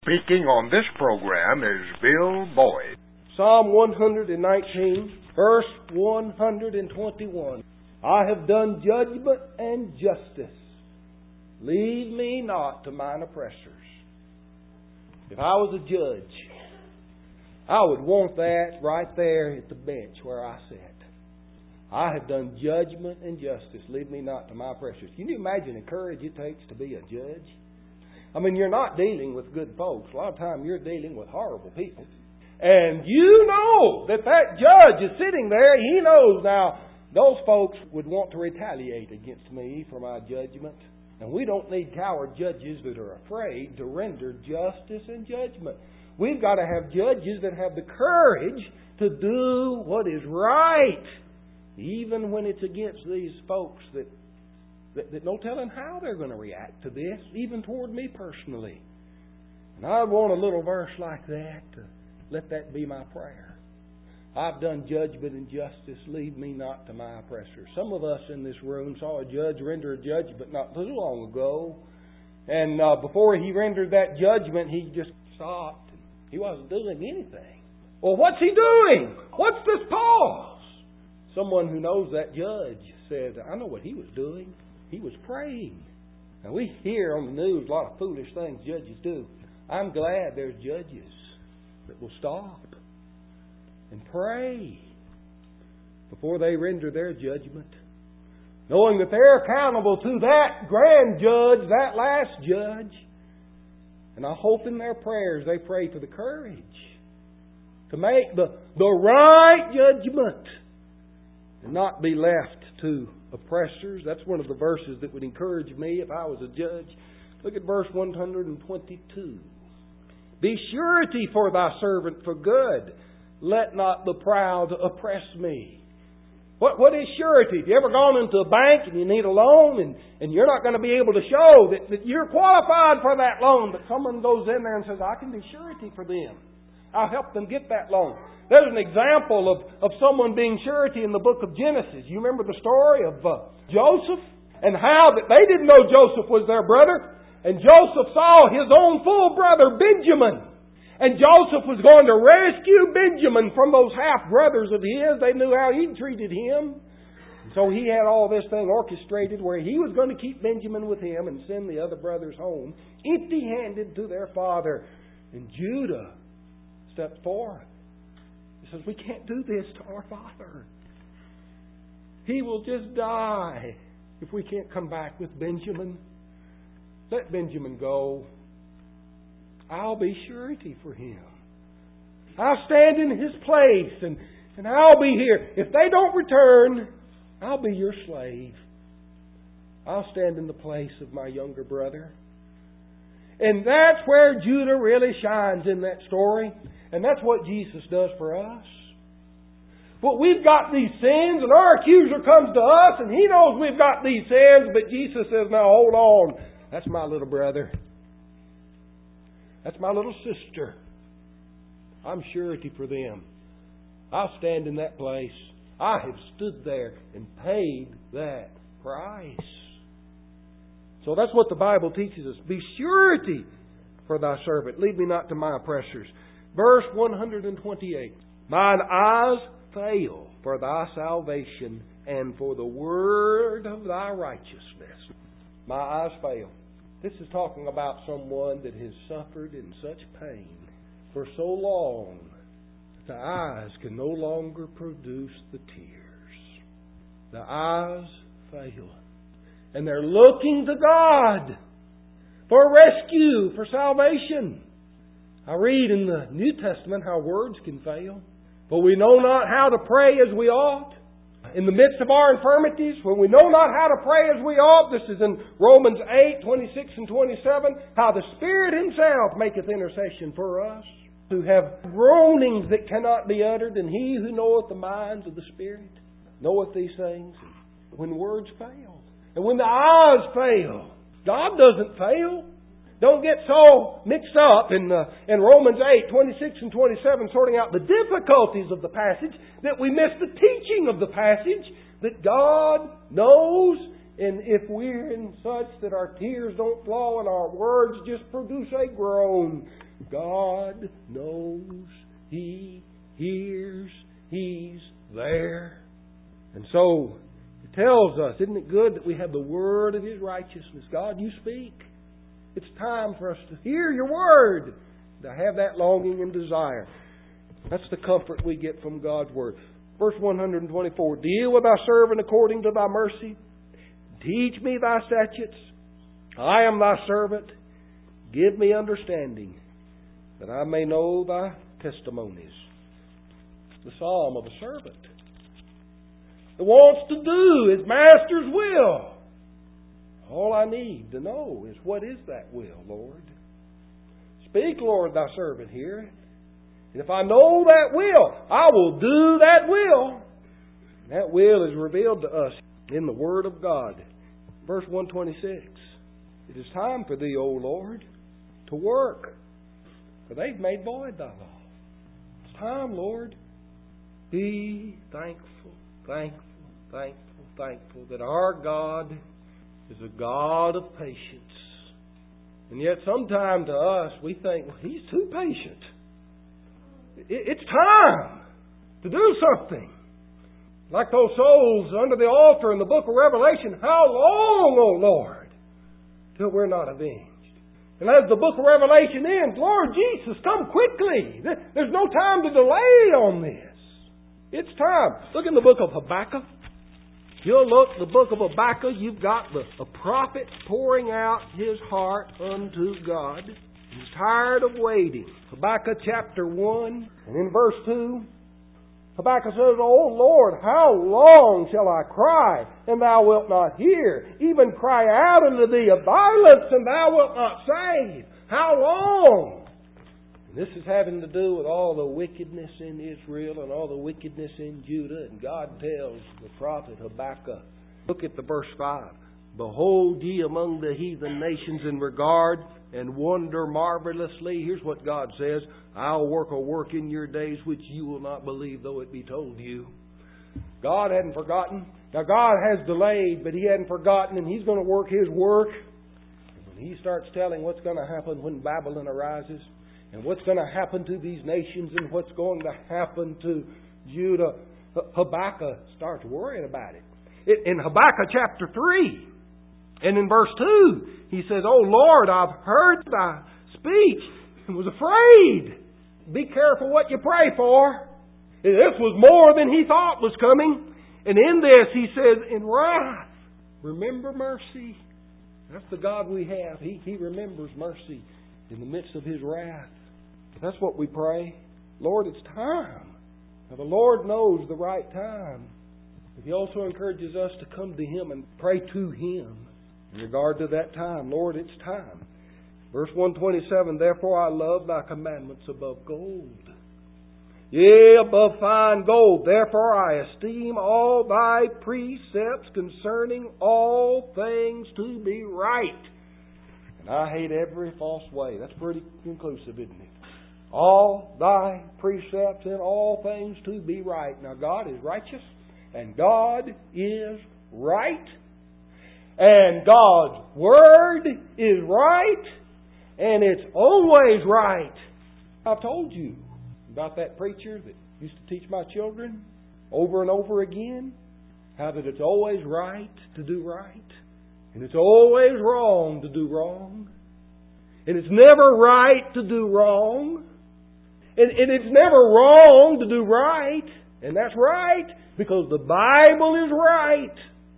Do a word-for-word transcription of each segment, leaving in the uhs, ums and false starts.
Speaking on this program is Bill Boyd. Psalm one nineteen, verse one twenty-one. I have done judgment and justice. Lead me not to mine oppressors. If I was a judge, I would want that right there at the bench where I sat. I have done judgment and justice. Lead me not to my oppressors. Can you imagine the courage it takes to be a judge? I mean, you're not dealing with good folks. A lot of time you're dealing with horrible people. And you know that that judge is sitting there. He knows now those folks would want to retaliate against me for my judgment. And we don't need coward judges that are afraid to render justice and judgment. We've got to have judges that have the courage to do what is right, even when it's against these folks that, that, that no telling how they're going to react to this, even toward me personally. And I want a little verse like that to let that be my prayer. I've done judgment and justice. Lead me not to my oppressors. Some of us in this room saw a judge render a judgment not too long ago. And uh, before he rendered that judgment, he just stopped. He wasn't doing anything. Well, what's he doing? What's this pause? Someone who knows that judge said, I know what he was doing. He was praying. Now, we hear on the news a lot of foolish things judges do. I'm glad there's judges that will stop and pray before they render their judgment, knowing that they're accountable to that grand judge, that last judge. And I hope in their prayers they pray for the courage to make the, the right judgment and not be left to oppressors. That's one of the verses that would encourage me if I was a judge. Look at verse one twenty-two. Be surety for thy servant for good. Let not the proud oppress me. What, what is surety? Have you ever gone into a bank and you need a loan and, and you're not going to be able to show that, that you're qualified for that loan, but someone goes in there and says, I can be surety for them. I'll help them get that loan. There's an example of, of someone being surety in the book of Genesis. You remember the story of uh, Joseph and how that they didn't know Joseph was their brother. And Joseph saw his own full brother Benjamin. And Joseph was going to rescue Benjamin from those half-brothers of his. They knew how he treated him. And so he had all this thing orchestrated where he was going to keep Benjamin with him and send the other brothers home empty-handed to their father. And Judah stepped forth. He says, we can't do this to our father. He will just die if we can't come back with Benjamin. Let Benjamin go. I'll be surety for him. I'll stand in his place and, and I'll be here. If they don't return, I'll be your slave. I'll stand in the place of my younger brother. And that's where Judah really shines in that story. And that's what Jesus does for us. But we've got these sins and our accuser comes to us and he knows we've got these sins. But Jesus says, now hold on. That's my little brother. That's my little sister. I'm surety for them. I'll stand in that place. I have stood there and paid that price. So that's what the Bible teaches us. Be surety for thy servant. Lead me not to my oppressors. Verse one twenty-eight. Mine eyes fail for thy salvation and for the word of thy righteousness. My eyes fail. This is talking about someone that has suffered in such pain for so long that the eyes can no longer produce the tears. The eyes fail. And they're looking to God for rescue, for salvation. I read in the New Testament how words can fail. For we know not how to pray as we ought. In the midst of our infirmities, when we know not how to pray as we ought, this is in Romans eight, twenty-six and twenty-seven, how the Spirit Himself maketh intercession for us, who have groanings that cannot be uttered, and He who knoweth the minds of the Spirit knoweth these things. When words fail, and when the eyes fail, God doesn't fail. Don't get so mixed up in uh, in Romans eight, twenty-six and twenty-seven, sorting out the difficulties of the passage, that we miss the teaching of the passage, that God knows, and if we're in such that our tears don't flow and our words just produce a groan, so it tells us, isn't it good that we have the word of His righteousness? God, you speak. It's time for us to hear your word, to have that longing and desire. That's the comfort we get from God's word. Verse one twenty-four, deal with thy servant according to thy mercy. Teach me thy statutes. I am thy servant. Give me understanding, that I may know thy testimonies. The psalm of a servant that wants to do his master's will. All I need to know is, what is that will, Lord? Speak, Lord, thy servant heareth. And if I know that will, I will do that will. And that will is revealed to us in the Word of God. Verse one twenty-six. It is time for thee, O Lord, to work, for they've made void thy law. It's time, Lord. Be thankful, thankful, thankful, thankful that our God is a God of patience. And yet sometimes to us, we think, well, He's too patient. It's time to do something. Like those souls under the altar in the book of Revelation, how long, O Lord, till we're not avenged? And as the book of Revelation ends, Lord Jesus, come quickly. There's no time to delay on this. It's time. Look in the book of Habakkuk. You'll look in the book of Habakkuk, you've got the a prophet pouring out his heart unto God. He's tired of waiting. Habakkuk chapter one, and in verse two, Habakkuk says, O Lord, how long shall I cry, and thou wilt not hear? Even cry out unto thee of violence, and thou wilt not save. How long? And this is having to do with all the wickedness in Israel and all the wickedness in Judah. And God tells the prophet Habakkuk, look at the verse five. Behold ye among the heathen nations in regard and wonder marvelously. Here's what God says. I'll work a work in your days which you will not believe, though it be told you. God hadn't forgotten. Now God has delayed, but He hadn't forgotten, and He's going to work His work. And when He starts telling what's going to happen when Babylon arises, and what's going to happen to these nations, and what's going to happen to Judah, Habakkuk starts worrying about it. In Habakkuk chapter three, and in verse two, he says, O Lord, I've heard thy speech and was afraid. Be careful what you pray for. This was more than he thought was coming. And in this, he says, in wrath, remember mercy. That's the God we have. He, he remembers mercy in the midst of His wrath. That's what we pray. Lord, it's time. Now, the Lord knows the right time. But He also encourages us to come to Him and pray to Him in regard to that time. Lord, it's time. Verse one twenty-seven, therefore I love thy commandments above gold. Yea, above fine gold. Therefore I esteem all thy precepts concerning all things to be right. And I hate every false way. That's pretty conclusive, isn't it? All thy precepts in all things to be right. Now God is righteous, and God is right, and God's Word is right, and it's always right. I've told you about that preacher that used to teach my children over and over again how that it's always right to do right, and it's always wrong to do wrong, and it's never right to do wrong, and, and it's never wrong to do right, and that's right because the Bible is right.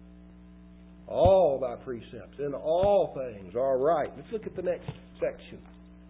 All thy precepts in all things are right. Let's look at the next section.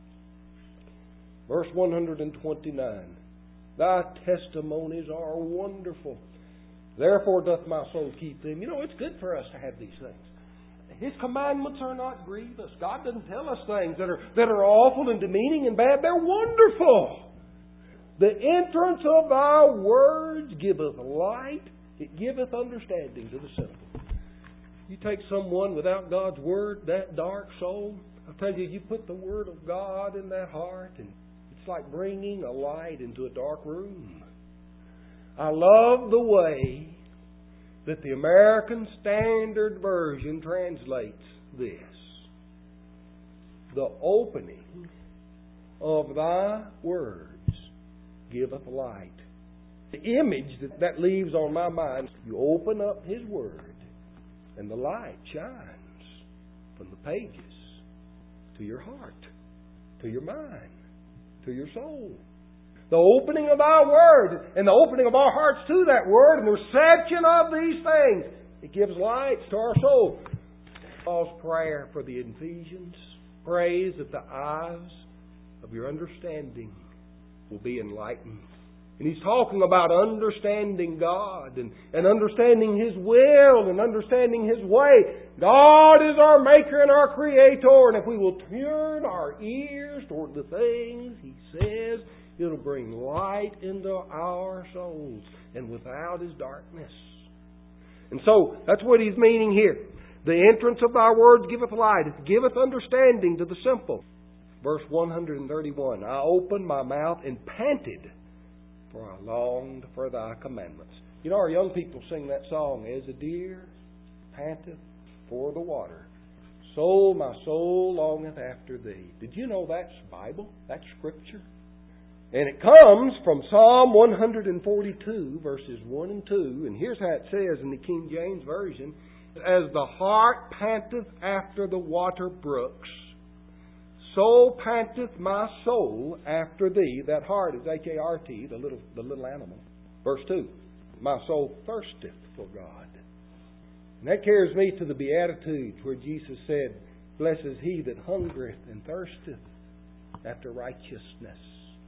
Verse one twenty-nine. Thy testimonies are wonderful. Therefore doth my soul keep them. You know, it's good for us to have these things. His commandments are not grievous. God doesn't tell us things that are, that are awful and demeaning and bad. They're wonderful. The entrance of thy words giveth light. It giveth understanding to the simple. You take someone without God's Word, that dark soul, I'll tell you, you put the Word of God in that heart, and it's like bringing a light into a dark room. I love the way that the American Standard Version translates this. The opening of thy words giveth light. The image that that leaves on my mind, you open up His Word and the light shines from the pages to your heart, to your mind, to your soul. The opening of our Word and the opening of our hearts to that Word and the reception of these things, it gives light to our soul. Paul's prayer for the Ephesians prays that the eyes of your understanding will be enlightened. And he's talking about understanding God and, and understanding His will and understanding His way. God is our Maker and our Creator. And if we will turn our ears toward the things He says, it'll bring light into our souls and without is darkness. And so, that's what he's meaning here. The entrance of thy words giveth light. It giveth understanding to the simple. Verse one thirty-one. I opened my mouth and panted, for I longed for thy commandments. You know, our young people sing that song, as a deer panteth for the water, so my soul longeth after thee. Did you know that's Bible? That's Scripture? And it comes from Psalm one forty-two, verses one and two. And here's how it says in the King James Version. As the hart panteth after the water brooks, so panteth my soul after thee. That hart is H A R T, the little, the little animal. Verse two. My soul thirsteth for God. And that carries me to the Beatitudes where Jesus said, blessed is he that hungereth and thirsteth after righteousness.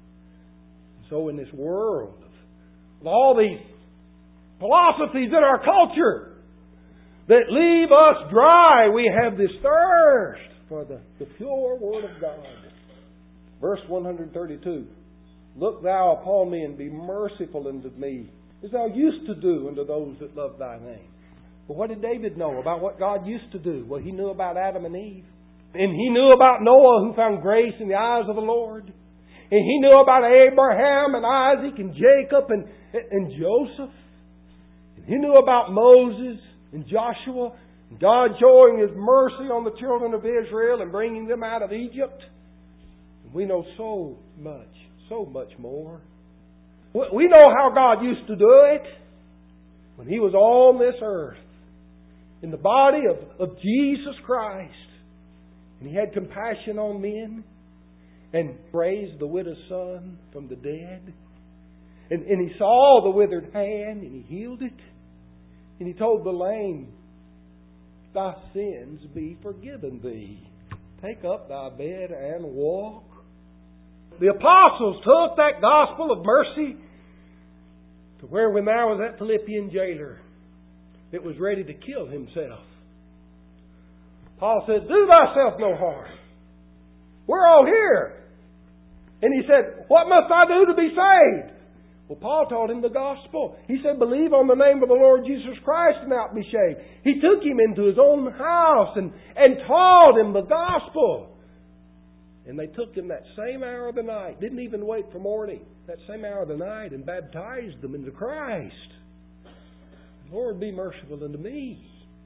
So in this world of all these philosophies in our culture that leave us dry, we have this thirst for the, the pure Word of God. Verse one thirty-two. Look thou upon me and be merciful unto me, as thou used to do unto those that love thy name. But what did David know about what God used to do? Well, he knew about Adam and Eve. And he knew about Noah, who found grace in the eyes of the Lord. And he knew about Abraham and Isaac and Jacob and, and Joseph. And he knew about Moses and Joshua. And God showing His mercy on the children of Israel and bringing them out of Egypt. And we know so much, so much more. We know how God used to do it when He was on this earth in the body of, of Jesus Christ. And He had compassion on men and raised the widow's son from the dead. And, and He saw the withered hand and He healed it. And He told the lame, thy sins be forgiven thee. Take up thy bed and walk. The apostles took that gospel of mercy to where when there was that Philippian jailer that was ready to kill himself, Paul said, do thyself no harm. We're all here. And he said, what must I do to be saved? Well, Paul taught him the gospel. He said, believe on the name of the Lord Jesus Christ and thou be saved. He took him into his own house and, and taught him the gospel. And they took him that same hour of the night, didn't even wait for morning, that same hour of the night, and baptized them into Christ. Lord, be merciful unto me,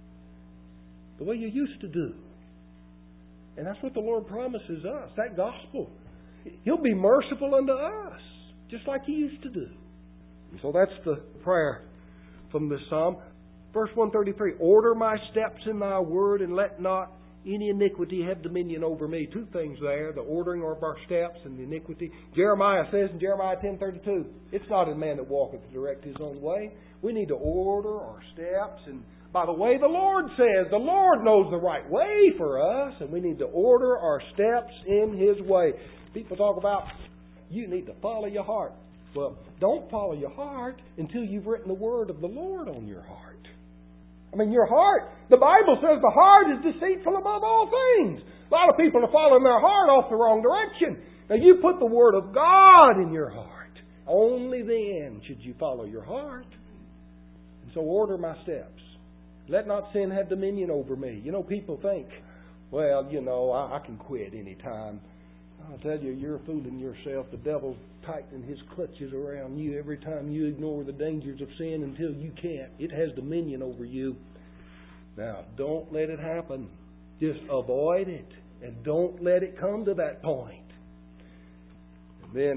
the way you used to do. And that's what the Lord promises us, that gospel. He'll be merciful unto us, just like He used to do. And so that's the prayer from this psalm. Verse one thirty-three, order my steps in thy word, and let not any iniquity have dominion over me. Two things there, the ordering of our steps and the iniquity. Jeremiah says in Jeremiah ten thirty-two, it's not in man that walketh to direct his own way. We need to order our steps, and by the way the Lord says, the Lord knows the right way for us, and we need to order our steps in His way. People talk about, you need to follow your heart. Well, don't follow your heart until you've written the word of the Lord on your heart. I mean, your heart, the Bible says the heart is deceitful above all things. A lot of people are following their heart off the wrong direction. Now, you put the Word of God in your heart. Only then should you follow your heart. And so order my steps. Let not sin have dominion over me. You know, people think, well, you know, I, I can quit any time. I'll tell you, you're fooling yourself. The devil's tightening his clutches around you every time you ignore the dangers of sin until you can't. It has dominion over you. Now, don't let it happen. Just avoid it. And don't let it come to that point. And then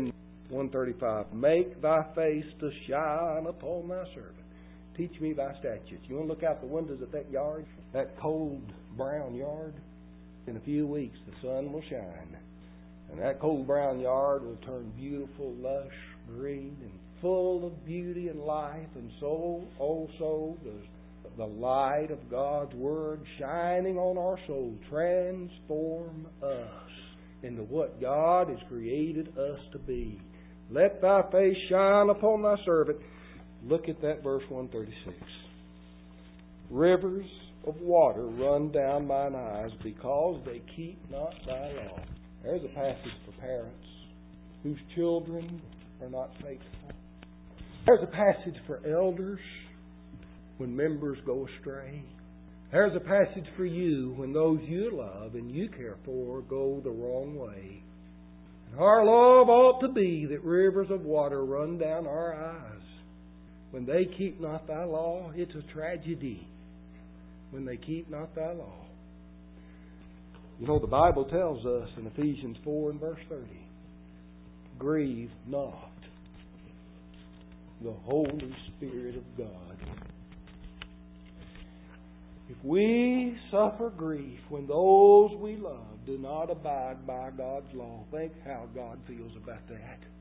one thirty-five. Make thy face to shine upon thy servant. Teach me thy statutes. You want to look out the windows at that yard, that cold brown yard? In a few weeks the sun will shine. And that cold brown yard will turn beautiful, lush, green, and full of beauty and life. And so also does the light of God's Word shining on our soul transform us into what God has created us to be. Let thy face shine upon thy servant. Look at that verse one thirty-six. Rivers of water run down mine eyes because they keep not thy law. There's a passage for parents whose children are not faithful. There's a passage for elders when members go astray. There's a passage for you when those you love and you care for go the wrong way. And our love ought to be that rivers of water run down our eyes. When they keep not thy law, it's a tragedy. When they keep not thy law. You know, the Bible tells us in Ephesians four and verse thirty, grieve not the Holy Spirit of God. If we suffer grief when those we love do not abide by God's law, think how God feels about that.